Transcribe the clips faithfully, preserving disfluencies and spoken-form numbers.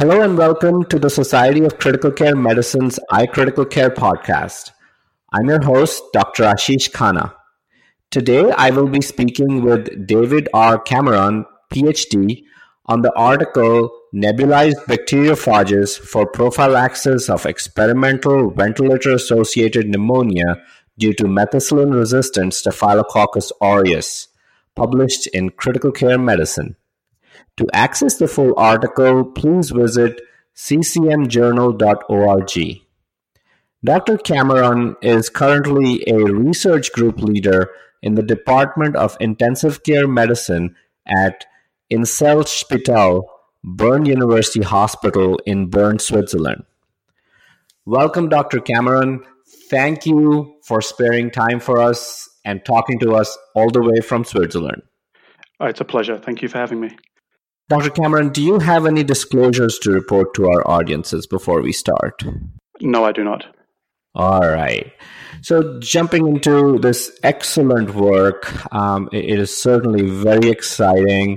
Hello and welcome to the Society of Critical Care Medicine's iCritical Care podcast. I'm your host, Doctor Ashish Khanna. Today, I will be speaking with David R. Cameron, P H D, on the article Nebulized Bacteriophages for Prophylaxis of Experimental Ventilator-Associated Pneumonia Due to Methicillin-Resistant Staphylococcus aureus, published in Critical Care Medicine. To access the full article, please visit c c m journal dot org. Doctor Cameron is currently a research group leader in the Department of Intensive Care Medicine at Inselspital, Bern University Hospital in Bern, Switzerland. Welcome, Doctor Cameron. Thank you for sparing time for us and talking to us all the way from Switzerland. Oh, it's a pleasure. Thank you for having me. Doctor Cameron, do you have any disclosures to report to our audiences before we start? No, I do not. All right. So jumping into this excellent work, um, it, it is certainly very exciting.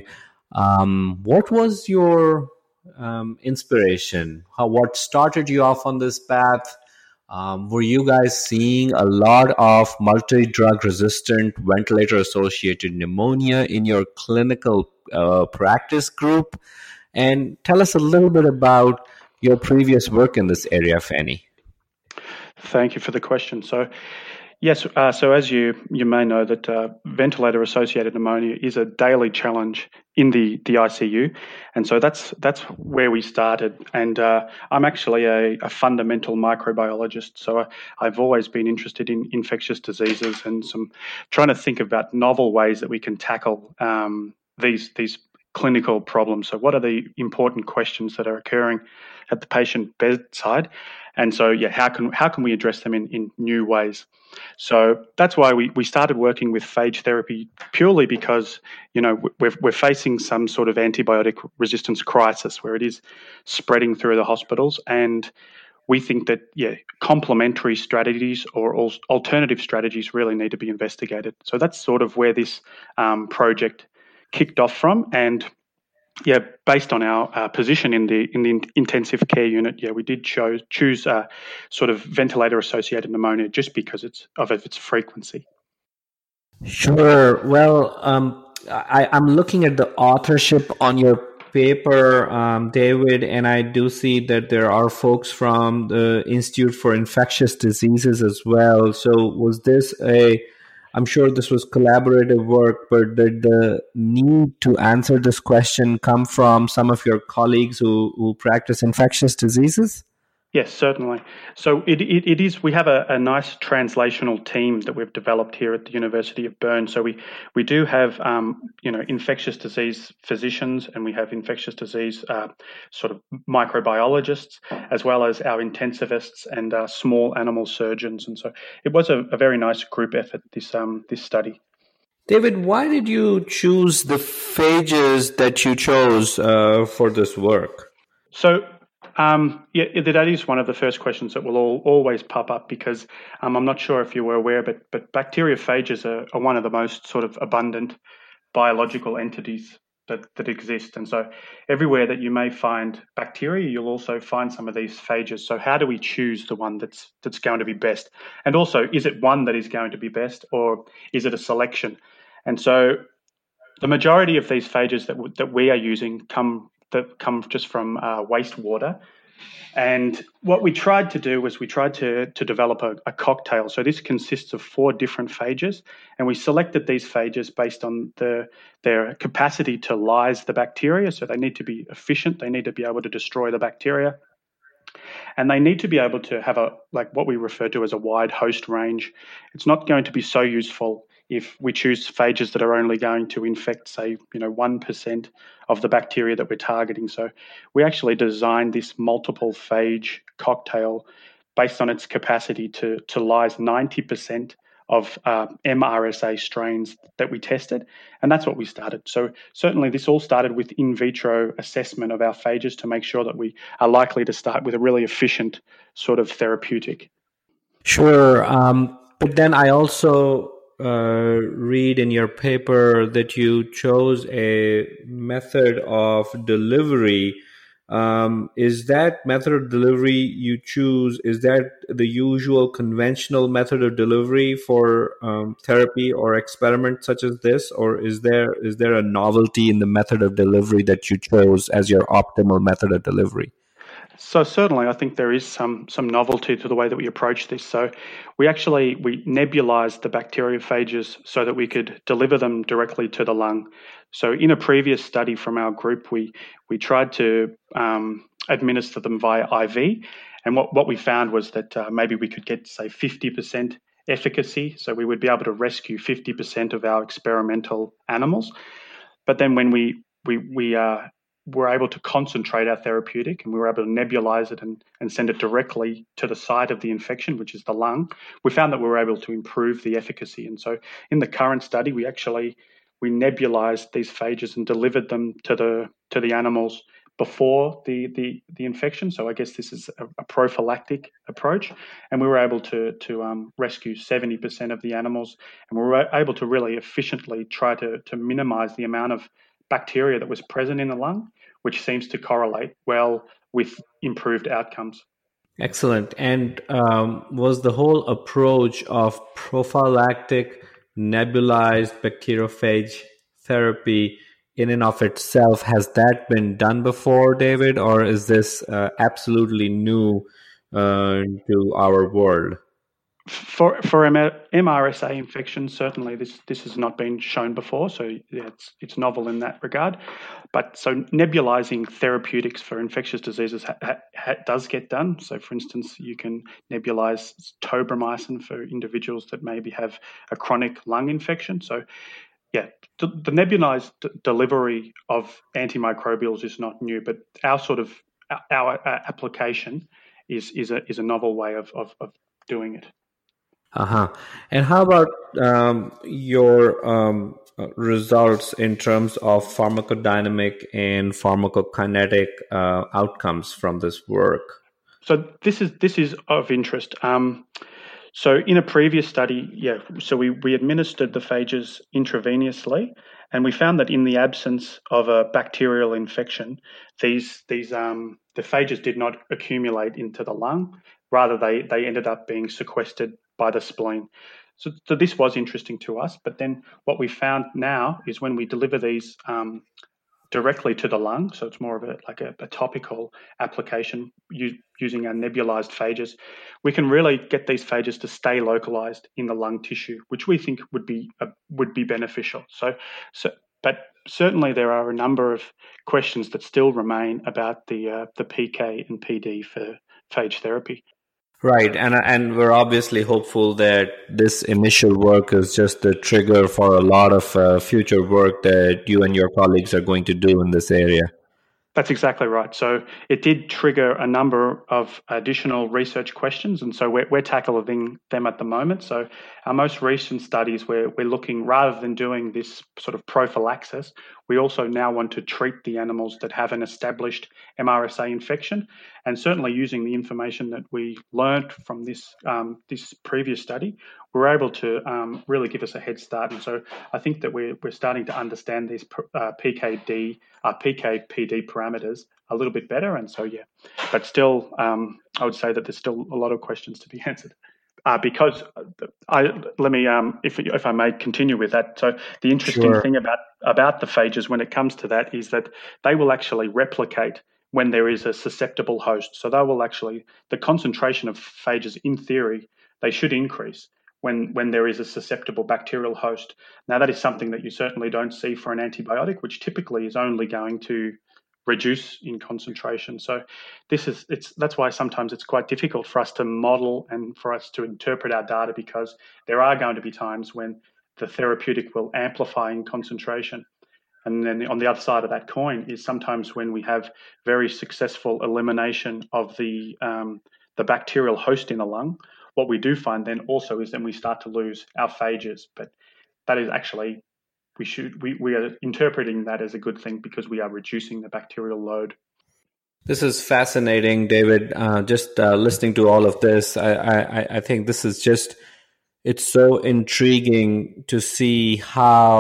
Um, what was your um, inspiration? How, what started you off on this path? Um, were you guys seeing a lot of multi-drug resistant ventilator-associated pneumonia in your clinical uh, practice group? And tell us a little bit about your previous work in this area, if any. Thank you for the question. So, yes, uh, so as you, you may know that uh, ventilator-associated pneumonia is a daily challenge in the, the I C U. And so that's that's where we started. And uh, I'm actually a, a fundamental microbiologist. So I, I've always been interested in infectious diseases and some trying to think about novel ways that we can tackle um, these these clinical problems. So what are the important questions that are occurring at the patient bedside? And so, yeah, how can how can we address them in, in new ways? So that's why we, we started working with phage therapy purely because, you know, we're, we're facing some sort of antibiotic resistance crisis where it is spreading through the hospitals. And we think that, yeah, complementary strategies or alternative strategies really need to be investigated. So that's sort of where this um, project kicked off from. And yeah, based on our uh, position in the in the intensive care unit, yeah, we did chose, choose uh, sort of ventilator-associated pneumonia just because it's of its frequency. Sure. Well, um, I, I'm looking at the authorship on your paper, um, David, and I do see that there are folks from the Institute for Infectious Diseases as well. So was this a I'm sure this was collaborative work, but did the need to answer this question come from some of your colleagues who, who practice infectious diseases? Yes, certainly. So it, it, it is. We have a, a nice translational team that we've developed here at the University of Bern. So we we do have um, you know infectious disease physicians, and we have infectious disease uh, sort of microbiologists, as well as our intensivists and uh, small animal surgeons. And so it was a, a very nice group effort. This um this study. David, why did you choose the phages that you chose uh, for this work? So. Um, yeah, that is one of the first questions that will all, always pop up because um, I'm not sure if you were aware, but but bacteriophages are, are one of the most sort of abundant biological entities that, that exist. And so everywhere that you may find bacteria, you'll also find some of these phages. So how do we choose the one that's that's going to be best? And also, is it one that is going to be best, or is it a selection? And so the majority of these phages that w- that we are using come that come just from uh, wastewater. And what we tried to do was we tried to, to develop a, a cocktail. So this consists of four different phages, and we selected these phages based on the, their capacity to lyse the bacteria. So they need to be efficient. They need to be able to destroy the bacteria. And they need to be able to have a like what we refer to as a wide host range. It's not going to be so useful if we choose phages that are only going to infect, say, you know, one percent of the bacteria that we're targeting. So we actually designed this multiple phage cocktail based on its capacity to, to lyse ninety percent of uh, M R S A strains that we tested. And that's what we started. So certainly this all started with in vitro assessment of our phages to make sure that we are likely to start with a really efficient sort of therapeutic. Sure. Um, but then I also uh, read in your paper that you chose a method of delivery Um, is that method of delivery you choose, is that the usual conventional method of delivery for um, therapy or experiment such as this, or is there is there a novelty in the method of delivery that you chose as your optimal method of delivery? So certainly, I think there is some some novelty to the way that we approach this. So we actually we nebulized the bacteriophages so that we could deliver them directly to the lung. So in a previous study from our group, we we tried to um, administer them via I V, and what what we found was that uh, maybe we could get, say, fifty percent efficacy. So we would be able to rescue fifty percent of our experimental animals. But then when we we we uh, were able to concentrate our therapeutic and we were able to nebulize it and, and send it directly to the site of the infection, which is the lung, we found that we were able to improve the efficacy. And so in the current study, we actually we nebulized these phages and delivered them to the to the animals before the the, the infection. So I guess this is a, a prophylactic approach, and we were able to to um, rescue seventy percent of the animals, and we were able to really efficiently try to to minimize the amount of bacteria that was present in the lung, which seems to correlate well with improved outcomes. Excellent. And um, was the whole approach of prophylactic nebulized bacteriophage therapy in and of itself, has that been done before, David, or is this uh, absolutely new uh, to our world? For for M R S A infections, certainly this this has not been shown before, so yeah, it's it's novel in that regard. But so nebulizing therapeutics for infectious diseases ha, ha, ha, does get done. So, for instance, you can nebulize tobramycin for individuals that maybe have a chronic lung infection. So, yeah, the, the nebulized d- delivery of antimicrobials is not new, but our sort of our, our application is is a is a novel way of of, of doing it. Uh-huh. And how about um, your um, results in terms of pharmacodynamic and pharmacokinetic uh, outcomes from this work? So this is this is of interest. Um, so in a previous study, yeah, so we, we administered the phages intravenously, and we found that in the absence of a bacterial infection, these these um, the phages did not accumulate into the lung. Rather, they they ended up being sequestered by the spleen. So, so this was interesting to us. But then what we found now is when we deliver these um, directly to the lung, so it's more of a like a, a topical application u- using our nebulized phages, we can really get these phages to stay localized in the lung tissue, which we think would be uh, would be beneficial. So, so, but certainly there are a number of questions that still remain about the uh, the P K and P D for phage therapy. Right, and and we're obviously hopeful that this initial work is just the trigger for a lot of uh, future work that you and your colleagues are going to do in this area. That's exactly right. So it did trigger a number of additional research questions, and so we're, we're tackling them at the moment. So our most recent studies, we're, we're looking, rather than doing this sort of prophylaxis, we also now want to treat the animals that have an established M R S A infection, and certainly using the information that we learned from this um, this previous study, we're able to um, really give us a head start. And so I think that we're we're starting to understand these uh, P K D, uh, P K P D parameters a little bit better. And so yeah, but still, um, I would say that there's still a lot of questions to be answered. Uh, because I let me, um, if if I may continue with that. So the interesting Sure. thing about about the phages when it comes to that is that they will actually replicate when there is a susceptible host. So they will actually, the concentration of phages, in theory, they should increase when when there is a susceptible bacterial host. Now that is something that you certainly don't see for an antibiotic, which typically is only going to reduce in concentration. So this is it's that's why sometimes it's quite difficult for us to model and for us to interpret our data, because there are going to be times when the therapeutic will amplify in concentration. And then on the other side of that coin is sometimes when we have very successful elimination of the um, the bacterial host in the lung, what we do find then also is then we start to lose our phages. But that is actually We should we, we are interpreting that as a good thing because we are reducing the bacterial load. This is fascinating, David. Uh, just uh, listening to all of this, I, I, I think this is just, it's so intriguing to see how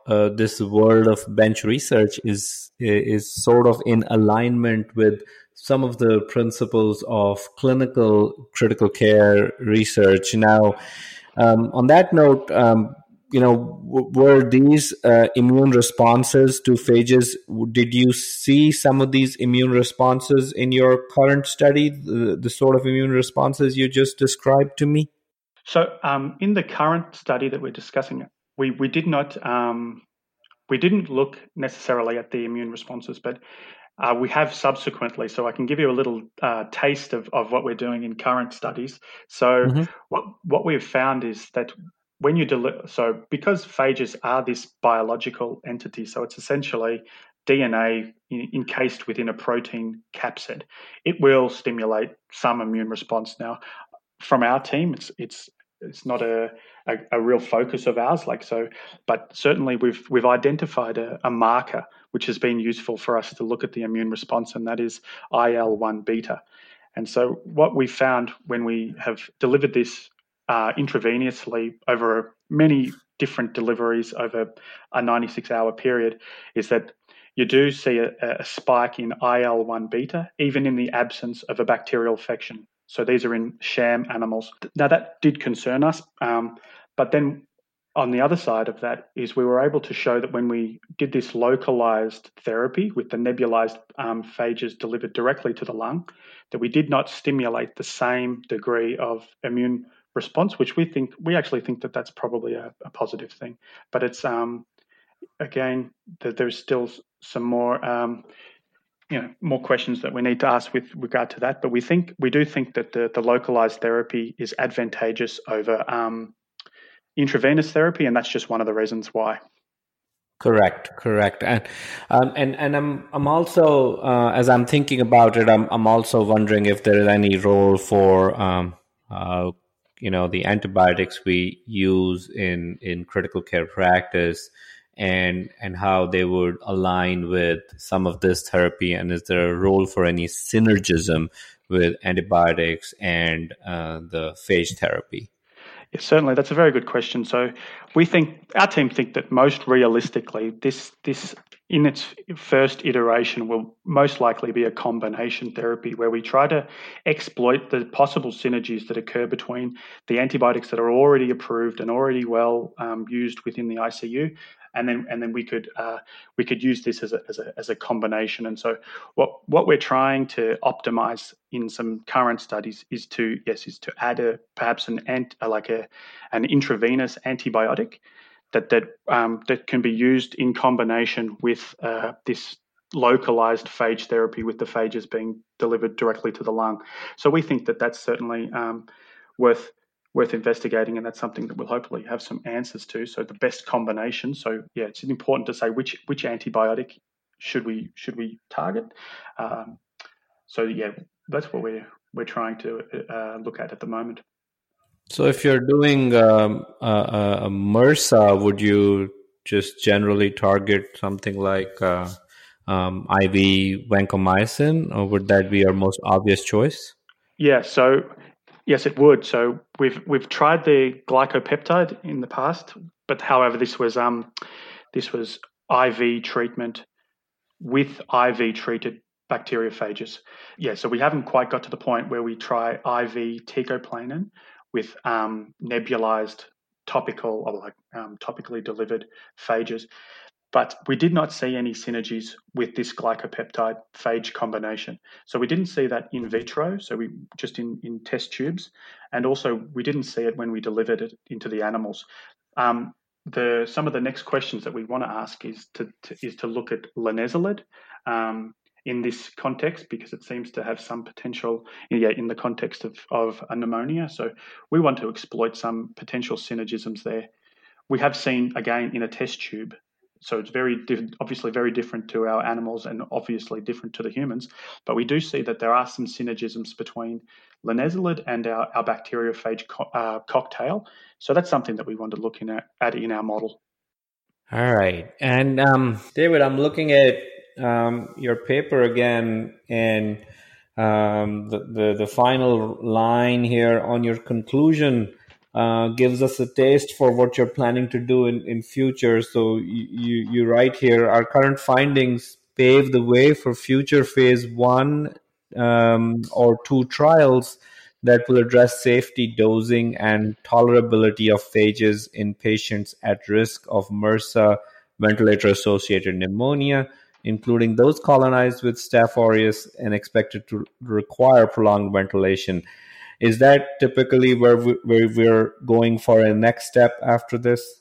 uh, this world of bench research is is sort of in alignment with some of the principles of clinical critical care research. Now, um, on that note, um, you know, w- were these uh, immune responses to phages? Did you see some of these immune responses in your current study, the, the sort of immune responses you just described to me? So, um, in the current study that we're discussing, we we did not um, we didn't look necessarily at the immune responses, but uh, we have subsequently. So, I can give you a little uh, taste of, of what we're doing in current studies. So, Mm-hmm. what what we've found is that when you deliver, so because phages are this biological entity, so it's essentially D N A in, encased within a protein capsid, it will stimulate some immune response. Now, from our team, it's it's it's not a, a, a real focus of ours, like so, but certainly we've we've identified a, a marker which has been useful for us to look at the immune response, and that is I L one beta. And so what we found when we have delivered this uh, intravenously over many different deliveries over a ninety-six hour period is that you do see a, a spike in I L one beta, even in the absence of a bacterial infection. So these are in sham animals. Now that did concern us, um, but then on the other side of that is we were able to show that when we did this localized therapy with the nebulized um, phages delivered directly to the lung, that we did not stimulate the same degree of immune response, which we think we actually think that that's probably a, a positive thing. But it's um, again that there's still some more. Um, you know, more questions that we need to ask with regard to that. But we think we do think that the, the localized therapy is advantageous over um, intravenous therapy, and that's just one of the reasons why. Correct, correct, and um, and and I'm I'm also uh, as I'm thinking about it, I'm I'm also wondering if there is any role for um, uh, you know the antibiotics we use in in critical care practice, and and how they would align with some of this therapy, and is there a role for any synergism with antibiotics and uh, the phage therapy? Yes, certainly, that's a very good question. So, we think our team think that most realistically, this this in its first iteration will most likely be a combination therapy where we try to exploit the possible synergies that occur between the antibiotics that are already approved and already well um, used within the I C U, and then and then we could uh, we could use this as a, as a as a combination. And so what what we're trying to optimize in some current studies is to yes is to add a perhaps an ant like a an intravenous antibiotic that that um, that can be used in combination with uh, this localized phage therapy with the phages being delivered directly to the lung. So we think that that's certainly um, worth worth investigating, and that's something that we'll hopefully have some answers to. So the best combination. So yeah, it's important to say which which antibiotic should we should we target. Um, so yeah, that's what we're we're trying to uh, look at at the moment. So if you're doing um, a, a MRSA, would you just generally target something like uh, um, I V vancomycin, or would that be your most obvious choice? Yeah, so yes, it would. So we've we've tried the glycopeptide in the past, but however, this was um this was I V treatment with I V treated bacteriophages. Yeah, so we haven't quite got to the point where we try I V teicoplanin with um, nebulized topical or like um, topically delivered phages. But we did not see any synergies with this glycopeptide phage combination. So we didn't see that in vitro, so we just in, in test tubes, and also we didn't see it when we delivered it into the animals. Um, the some of the next questions that we want to ask is to, to is to look at linezolid um, in this context, because it seems to have some potential yeah, in the context of, of a pneumonia. So we want to exploit some potential synergisms there. We have seen, again, in a test tube, so it's very diff- obviously very different to our animals and obviously different to the humans, but we do see that there are some synergisms between linezolid and our, our bacteriophage co- uh, cocktail. So that's something that we want to look in at, at in our model. All right. And um, David, I'm looking at um, your paper again, and um, the, the, the final line here on your conclusion uh, gives us a taste for what you're planning to do in, in future. So you, you, you write here, our current findings pave the way for future phase one um, or two trials that will address safety, dosing, and tolerability of phages in patients at risk of MRSA ventilator-associated pneumonia, including those colonized with Staph aureus and expected to require prolonged ventilation. Is that typically where, we, where we're going for a next step after this?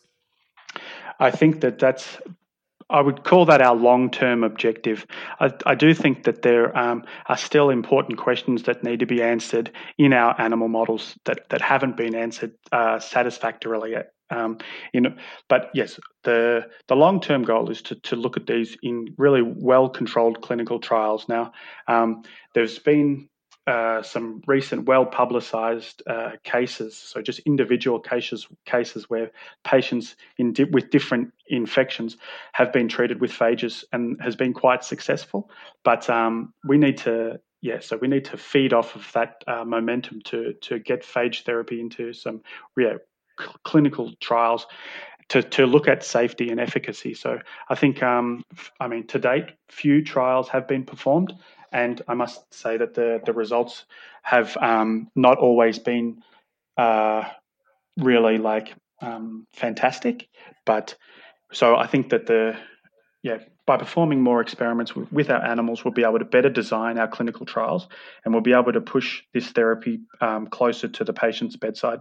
I think that that's, I would call that our long-term objective. I, I do think that there um, are still important questions that need to be answered in our animal models that, that haven't been answered uh, satisfactorily yet. Um, you know, but yes, the the long-term goal is to to look at these in really well-controlled clinical trials. Now, um, there's been uh, some recent well-publicized uh, cases, so just individual cases cases where patients in di- with different infections have been treated with phages and has been quite successful. But um, we need to. Yeah, so we need to feed off of that uh, momentum to to get phage therapy into some yeah, cl- clinical trials to, to look at safety and efficacy. So I think, um, f- I mean, to date, few trials have been performed, and I must say that the the results have um, not always been uh, really like um, fantastic. But so I think that the yeah, by performing more experiments with, with our animals, we'll be able to better design our clinical trials, and we'll be able to push this therapy um, closer to the patient's bedside.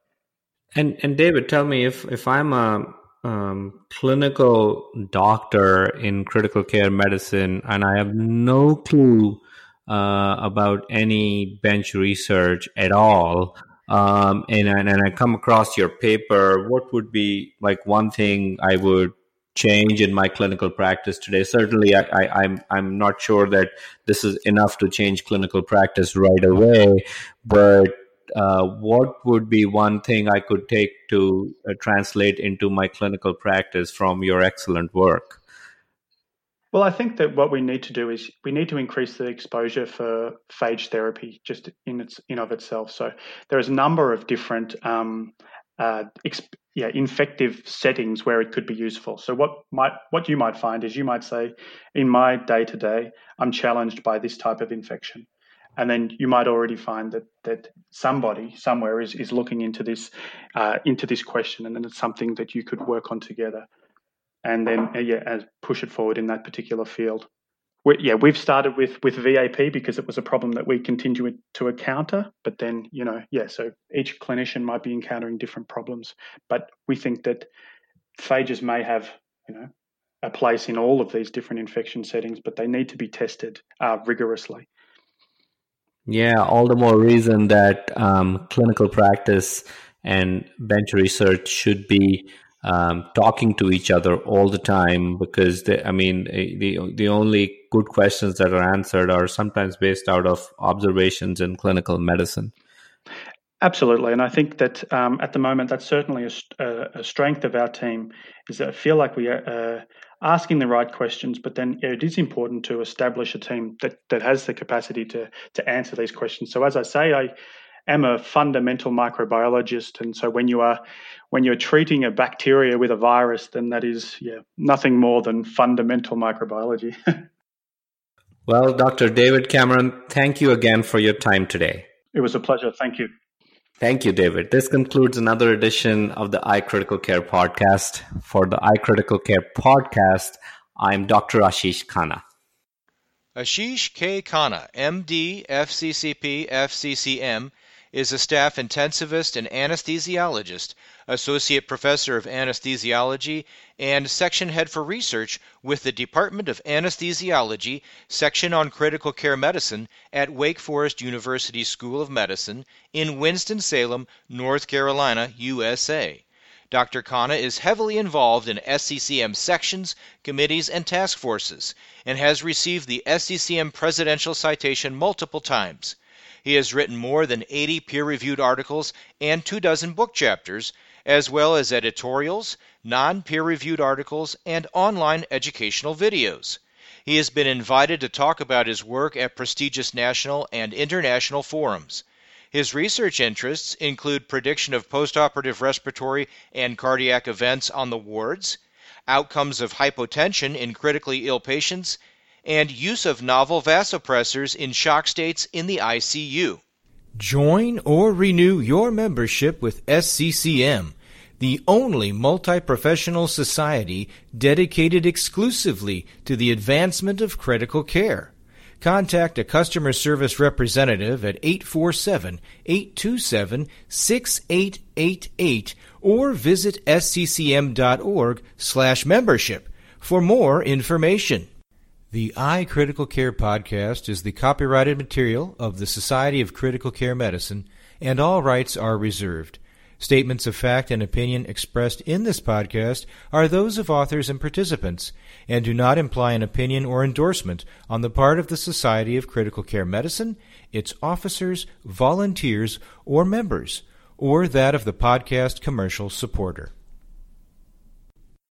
And and David, tell me, if if I'm a um, clinical doctor in critical care medicine and I have no clue uh, about any bench research at all, um, and and I come across your paper, what would be like one thing I would change in my clinical practice today? Certainly, I, I, I'm I'm not sure that this is enough to change clinical practice right away, but uh, what would be one thing I could take to uh, translate into my clinical practice from your excellent work? Well, I think that what we need to do is we need to increase the exposure for phage therapy just in its in of itself. So there's a number of different um, uh, exp- yeah, infective settings where it could be useful. So what might what you might find is you might say, in my day to day, I'm challenged by this type of infection. And then you might already find that that somebody somewhere is, is looking into this uh, into this question, and then it's something that you could work on together, and then uh, yeah, as push it forward in that particular field. We, yeah, we've started with with V A P because it was a problem that we continue to encounter. But then you know, yeah, so each clinician might be encountering different problems. But we think that phages may have you know a place in all of these different infection settings, but they need to be tested uh, rigorously. Yeah, all the more reason that um, clinical practice and bench research should be um, talking to each other all the time, because they, I mean the the only good questions that are answered are sometimes based out of observations in clinical medicine. Absolutely, and I think that um, at the moment that's certainly a, a strength of our team is that I feel like we are uh, asking the right questions, but then it is important to establish a team that, that has the capacity to to answer these questions. So as I say, I am a fundamental microbiologist, and so when you are when you're treating a bacteria with a virus, then that is yeah nothing more than fundamental microbiology. Well, Doctor David Cameron, thank you again for your time today. It was a pleasure. Thank you. Thank you, David. This concludes another edition of the iCritical Care podcast. For the iCritical Care podcast, I'm Doctor Ashish Khanna. Ashish K. Khanna, M D, F C C P, F C C M, is a staff intensivist and anesthesiologist, associate professor of anesthesiology, and section head for research with the Department of Anesthesiology, Section on Critical Care Medicine at Wake Forest University School of Medicine in Winston-Salem, North Carolina, U S A. Doctor Khanna is heavily involved in S C C M sections, committees, and task forces, and has received the S C C M Presidential Citation multiple times. He has written more than eighty peer-reviewed articles and two dozen book chapters, as well as editorials, non-peer-reviewed articles, and online educational videos. He has been invited to talk about his work at prestigious national and international forums. His research interests include prediction of postoperative respiratory and cardiac events on the wards, outcomes of hypotension in critically ill patients, and use of novel vasopressors in shock states in the I C U. Join or renew your membership with S C C M, the only multi-professional society dedicated exclusively to the advancement of critical care. Contact a customer service representative at eight four seven, eight two seven, six eight eight eight or visit s c c m dot org slash membership for more information. The iCritical Care podcast is the copyrighted material of the Society of Critical Care Medicine, and all rights are reserved. Statements of fact and opinion expressed in this podcast are those of authors and participants, and do not imply an opinion or endorsement on the part of the Society of Critical Care Medicine, its officers, volunteers, or members, or that of the podcast commercial supporter.